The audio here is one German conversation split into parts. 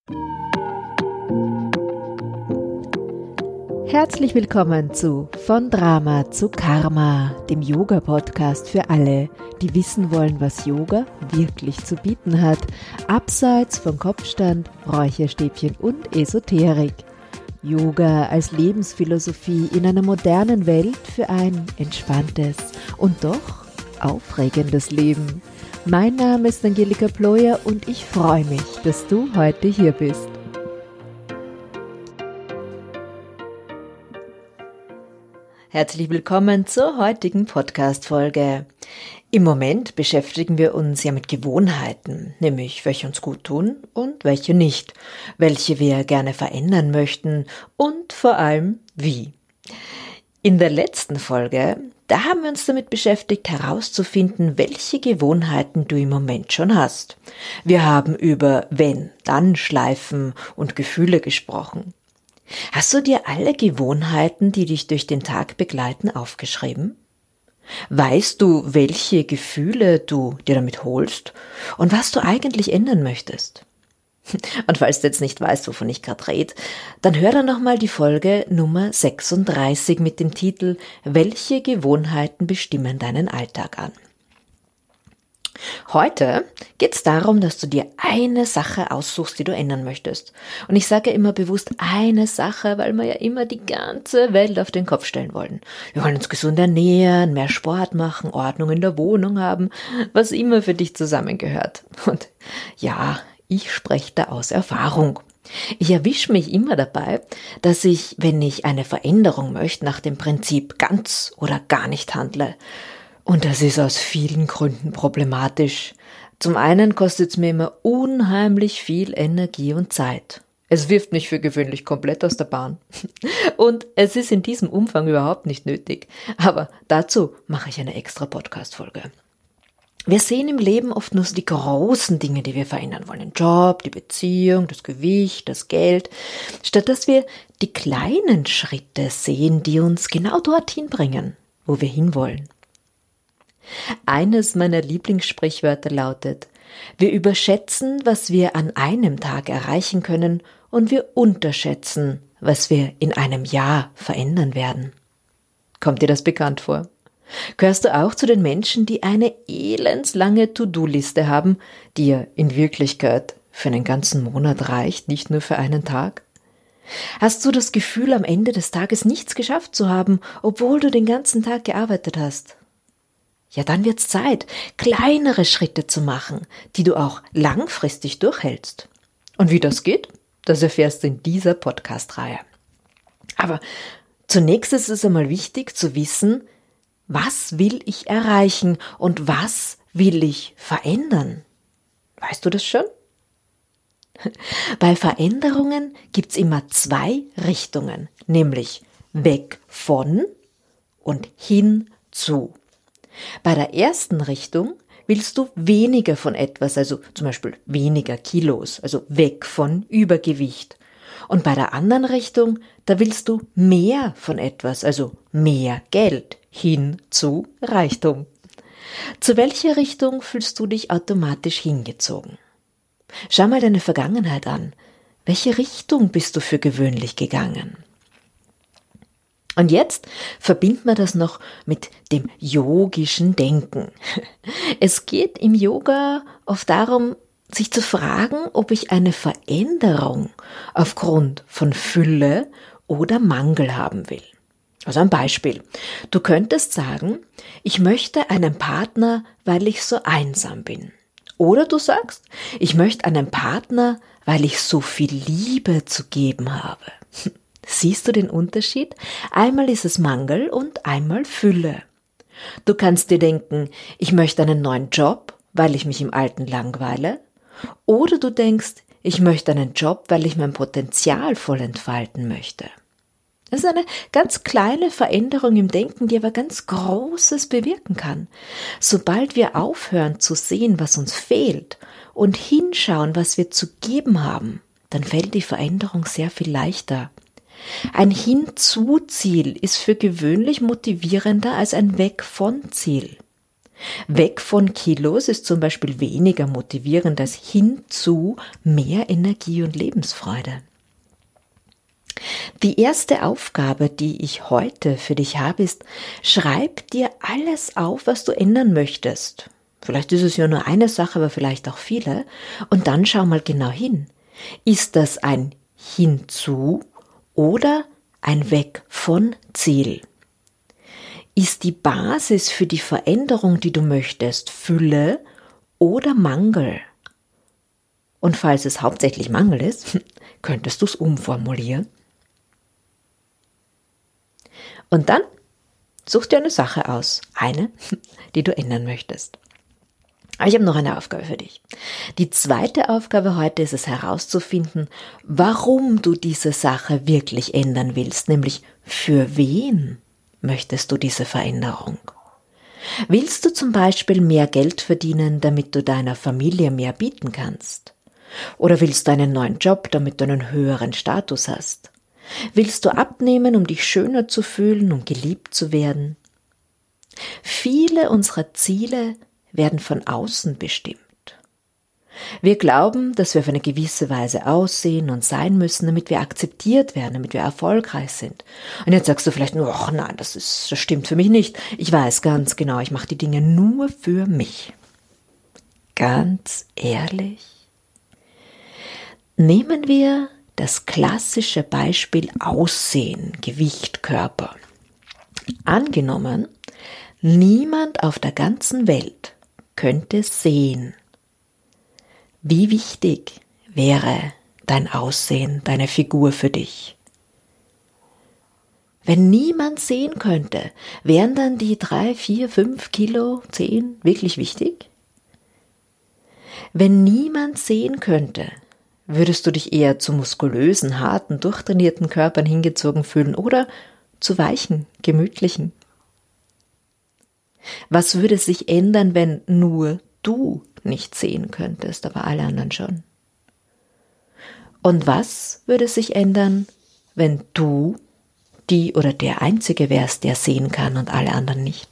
Herzlich willkommen zu Von Drama zu Karma, dem Yoga-Podcast für alle, die wissen wollen, was Yoga wirklich zu bieten hat, abseits von Kopfstand, Räucherstäbchen und Esoterik. Yoga als Lebensphilosophie in einer modernen Welt für ein entspanntes und doch aufregendes Leben. Mein Name ist Angelika Ployer und ich freue mich, dass du heute hier bist. Herzlich willkommen zur heutigen Podcast-Folge. Im Moment beschäftigen wir uns ja mit Gewohnheiten, nämlich welche uns gut tun und welche nicht, welche wir gerne verändern möchten und vor allem wie. In der letzten Folge, da haben wir uns damit beschäftigt, herauszufinden, welche Gewohnheiten du im Moment schon hast. Wir haben über Wenn-Dann-Schleifen und Gefühle gesprochen. Hast du dir alle Gewohnheiten, die dich durch den Tag begleiten, aufgeschrieben? Weißt du, welche Gefühle du dir damit holst und was du eigentlich ändern möchtest? Und falls du jetzt nicht weißt, wovon ich gerade rede, dann hör dann nochmal die Folge Nummer 36 mit dem Titel »Welche Gewohnheiten bestimmen deinen Alltag an?« Heute geht es darum, dass du dir eine Sache aussuchst, die du ändern möchtest. Und ich sage immer bewusst eine Sache, weil wir ja immer die ganze Welt auf den Kopf stellen wollen. Wir wollen uns gesund ernähren, mehr Sport machen, Ordnung in der Wohnung haben, was immer für dich zusammengehört. Und ja, ich spreche da aus Erfahrung. Ich erwische mich immer dabei, dass ich, wenn ich eine Veränderung möchte, nach dem Prinzip ganz oder gar nicht handle. Und das ist aus vielen Gründen problematisch. Zum einen kostet es mir immer unheimlich viel Energie und Zeit. Es wirft mich für gewöhnlich komplett aus der Bahn. Und es ist in diesem Umfang überhaupt nicht nötig. Aber dazu mache ich eine extra Podcast-Folge. Wir sehen im Leben oft nur so die großen Dinge, die wir verändern wollen. Den Job, die Beziehung, das Gewicht, das Geld. Statt dass wir die kleinen Schritte sehen, die uns genau dorthin bringen, wo wir hinwollen. Eines meiner Lieblingssprichwörter lautet: Wir überschätzen, was wir an einem Tag erreichen können, und wir unterschätzen, was wir in einem Jahr verändern werden. Kommt dir das bekannt vor? Gehörst du auch zu den Menschen, die eine elendslange To-Do-Liste haben, die ja in Wirklichkeit für einen ganzen Monat reicht, nicht nur für einen Tag? Hast du das Gefühl, am Ende des Tages nichts geschafft zu haben, obwohl du den ganzen Tag gearbeitet hast? Ja, dann wird's Zeit, kleinere Schritte zu machen, die du auch langfristig durchhältst. Und wie das geht, das erfährst du in dieser Podcast-Reihe. Aber zunächst ist es einmal wichtig zu wissen, was will ich erreichen und was will ich verändern? Weißt du das schon? Bei Veränderungen gibt's immer zwei Richtungen, nämlich weg von und hin zu. Bei der ersten Richtung willst du weniger von etwas, also zum Beispiel weniger Kilos, also weg von Übergewicht. Und bei der anderen Richtung, da willst du mehr von etwas, also mehr Geld, hin zu Reichtum. Zu welcher Richtung fühlst du dich automatisch hingezogen? Schau mal deine Vergangenheit an. Welche Richtung bist du für gewöhnlich gegangen? Und jetzt verbindet man das noch mit dem yogischen Denken. Es geht im Yoga oft darum, sich zu fragen, ob ich eine Veränderung aufgrund von Fülle oder Mangel haben will. Also ein Beispiel. Du könntest sagen, ich möchte einen Partner, weil ich so einsam bin. Oder du sagst, ich möchte einen Partner, weil ich so viel Liebe zu geben habe. Siehst du den Unterschied? Einmal ist es Mangel und einmal Fülle. Du kannst dir denken, ich möchte einen neuen Job, weil ich mich im Alten langweile. Oder du denkst, ich möchte einen Job, weil ich mein Potenzial voll entfalten möchte. Das ist eine ganz kleine Veränderung im Denken, die aber ganz Großes bewirken kann. Sobald wir aufhören zu sehen, was uns fehlt und hinschauen, was wir zu geben haben, dann fällt die Veränderung sehr viel leichter. Ein Hinzu-Ziel ist für gewöhnlich motivierender als ein Weg-von-Ziel. Weg von Kilos ist zum Beispiel weniger motivierend als hin zu mehr Energie und Lebensfreude. Die erste Aufgabe, die ich heute für dich habe, ist, schreib dir alles auf, was du ändern möchtest. Vielleicht ist es ja nur eine Sache, aber vielleicht auch viele. Und dann schau mal genau hin. Ist das ein Hinzu oder ein Weg von Ziel? Ist die Basis für die Veränderung, die du möchtest, Fülle oder Mangel? Und falls es hauptsächlich Mangel ist, könntest du es umformulieren. Und dann such dir eine Sache aus, eine, die du ändern möchtest. Aber ich habe noch eine Aufgabe für dich. Die zweite Aufgabe heute ist es herauszufinden, warum du diese Sache wirklich ändern willst, nämlich für wen möchtest du diese Veränderung? Willst du zum Beispiel mehr Geld verdienen, damit du deiner Familie mehr bieten kannst? Oder willst du einen neuen Job, damit du einen höheren Status hast? Willst du abnehmen, um dich schöner zu fühlen, um geliebt zu werden? Viele unserer Ziele werden von außen bestimmt. Wir glauben, dass wir auf eine gewisse Weise aussehen und sein müssen, damit wir akzeptiert werden, damit wir erfolgreich sind. Und jetzt sagst du vielleicht nur, ach nein, das stimmt für mich nicht. Ich weiß ganz genau, ich mache die Dinge nur für mich. Ganz ehrlich? Nehmen wir das klassische Beispiel Aussehen, Gewicht, Körper. Angenommen, niemand auf der ganzen Welt könnte sehen, wie wichtig wäre dein Aussehen, deine Figur für dich. Wenn niemand sehen könnte, wären dann die 3, 4, 5 Kilo, 10 wirklich wichtig? Wenn niemand sehen könnte, würdest du dich eher zu muskulösen, harten, durchtrainierten Körpern hingezogen fühlen oder zu weichen, gemütlichen? Was würde sich ändern, wenn nur du nicht sehen könntest, aber alle anderen schon? Und was würde sich ändern, wenn du die oder der Einzige wärst, der sehen kann und alle anderen nicht?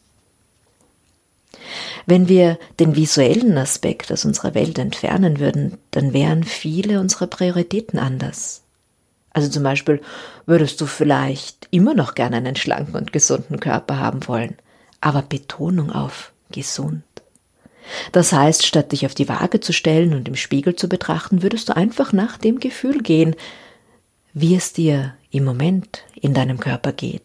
Wenn wir den visuellen Aspekt aus unserer Welt entfernen würden, dann wären viele unserer Prioritäten anders. Also zum Beispiel würdest du vielleicht immer noch gerne einen schlanken und gesunden Körper haben wollen, aber Betonung auf gesund. Das heißt, statt dich auf die Waage zu stellen und im Spiegel zu betrachten, würdest du einfach nach dem Gefühl gehen, wie es dir im Moment in deinem Körper geht.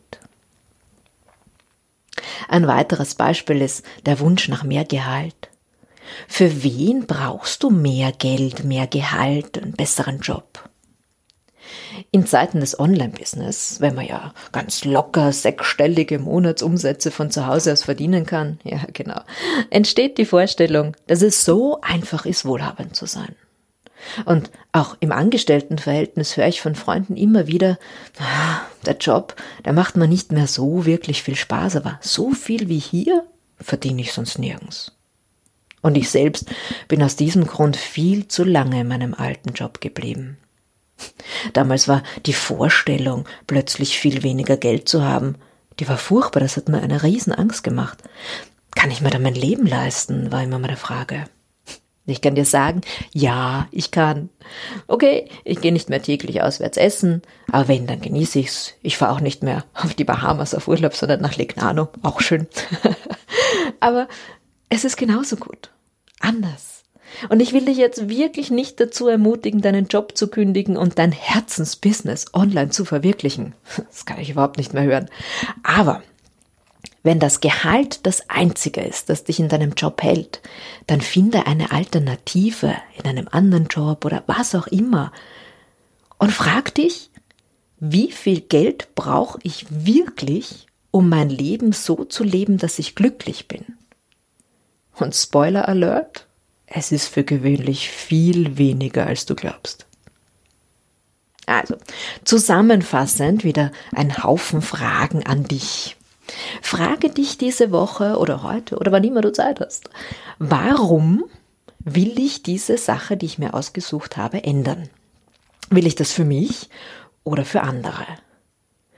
Ein weiteres Beispiel ist der Wunsch nach mehr Gehalt. Für wen brauchst du mehr Geld, mehr Gehalt, einen besseren Job? In Zeiten des Online-Business, wenn man ja ganz locker sechsstellige Monatsumsätze von zu Hause aus verdienen kann, ja genau, entsteht die Vorstellung, dass es so einfach ist, wohlhabend zu sein. Und auch im Angestelltenverhältnis höre ich von Freunden immer wieder, der Job, der macht mir nicht mehr so wirklich viel Spaß, aber so viel wie hier verdiene ich sonst nirgends. Und ich selbst bin aus diesem Grund viel zu lange in meinem alten Job geblieben. Damals war die Vorstellung, plötzlich viel weniger Geld zu haben, die war furchtbar, das hat mir eine riesen Angst gemacht. Kann ich mir da mein Leben leisten, war immer meine Frage. Ich kann dir sagen, ja, ich kann. Okay, ich gehe nicht mehr täglich auswärts essen, aber wenn, dann genieße ich's. Ich fahre auch nicht mehr auf die Bahamas auf Urlaub, sondern nach Legnano, auch schön. Aber es ist genauso gut. Anders. Und ich will dich jetzt wirklich nicht dazu ermutigen, deinen Job zu kündigen und dein Herzensbusiness online zu verwirklichen. Das kann ich überhaupt nicht mehr hören. Aber wenn das Gehalt das Einzige ist, das dich in deinem Job hält, dann finde eine Alternative in einem anderen Job oder was auch immer. Und frag dich, wie viel Geld brauche ich wirklich, um mein Leben so zu leben, dass ich glücklich bin? Und Spoiler Alert, es ist für gewöhnlich viel weniger, als du glaubst. Also, zusammenfassend wieder ein Haufen Fragen an dich. Frage dich diese Woche oder heute oder wann immer du Zeit hast, warum will ich diese Sache, die ich mir ausgesucht habe, ändern? Will ich das für mich oder für andere?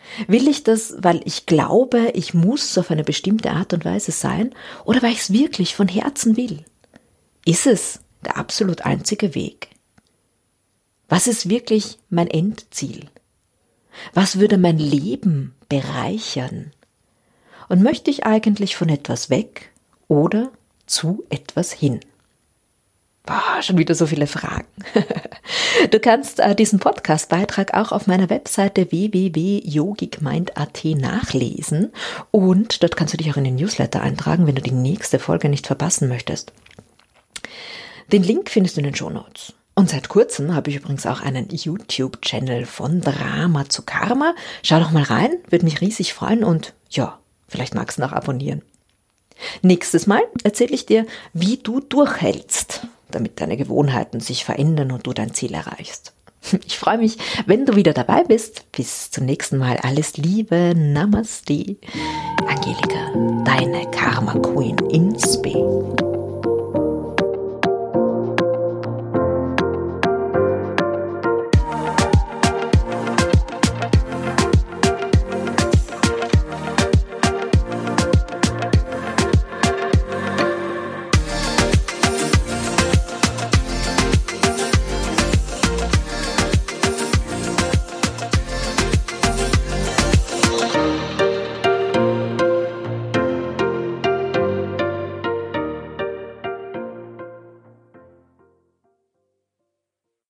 Will ich das, weil ich glaube, ich muss auf eine bestimmte Art und Weise sein oder weil ich es wirklich von Herzen will? Ist es der absolut einzige Weg? Was ist wirklich mein Endziel? Was würde mein Leben bereichern? Und möchte ich eigentlich von etwas weg oder zu etwas hin? Boah, schon wieder so viele Fragen. Du kannst diesen Podcast-Beitrag auch auf meiner Webseite www.yogicmind.at nachlesen und dort kannst du dich auch in den Newsletter eintragen, wenn du die nächste Folge nicht verpassen möchtest. Den Link findest du in den Shownotes. Und seit kurzem habe ich übrigens auch einen YouTube-Channel von Drama zu Karma. Schau doch mal rein, würde mich riesig freuen und ja, vielleicht magst du noch abonnieren. Nächstes Mal erzähle ich dir, wie du durchhältst, damit deine Gewohnheiten sich verändern und du dein Ziel erreichst. Ich freue mich, wenn du wieder dabei bist. Bis zum nächsten Mal. Alles Liebe. Namaste. Angelika, deine Karma Queen in Spe.